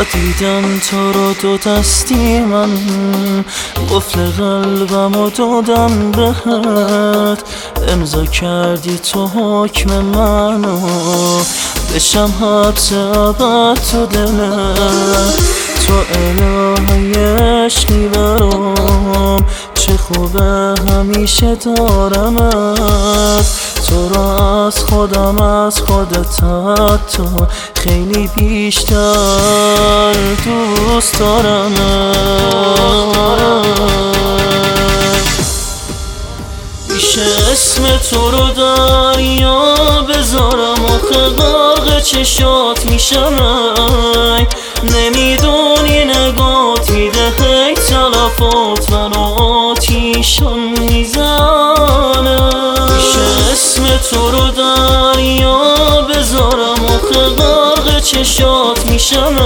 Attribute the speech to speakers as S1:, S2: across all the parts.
S1: دیدم تو رو دو دستی من، قفل قلبم دادم بهت، امضا کردی تو حکم منو، بشم حبس ابد تو دلت. تو الهه عشقی برام، چه خوبه همیشه دارمت. تو را از خودم، از خودت حتی خیلی بیشتر دوست دارمت. میشه اسم تو رو دریا بذارم، آخه غرق چشات میشم. نمیدونی نگات میده هی تلفات منو آتیشم میزنه. میشه اسم تو رو دریا بذارم، آخه غرق چشات میشم.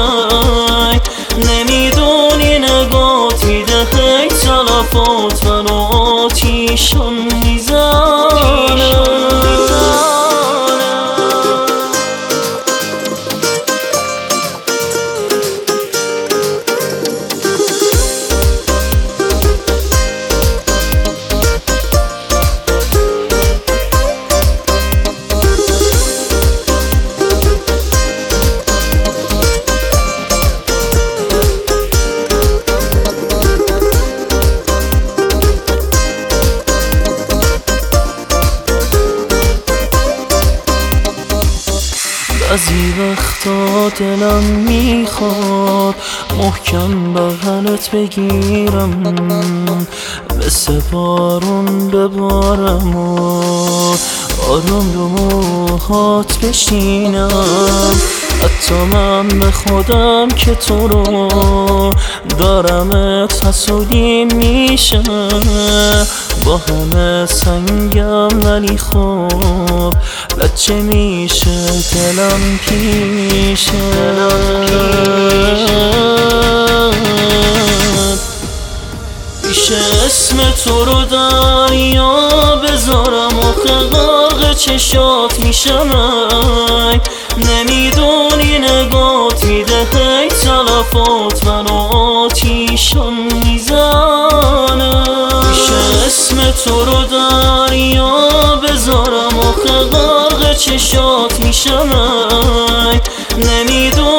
S1: نمیدونی نگات میده هی تلفات منو آتیشم میزنه. بعضی وقتا دلم میخواد محکم بغلت بگیرم، مثل بارون ببارم و آروم رو موهات بشینم. حتی من به خودم که تو رو دارمت حسودی میشه، با همه سنگم ولی خوب بچه میشه دلم پیشه. میشه اسم تو رو دریا بذارم، آخه غرق چشات میشم. نمیدونی نگات میده هی تلفات منو آتیشم میزنه. میشه اسم تو رو دریا بذارم، آخه غرق چشات میشم. نمیدونی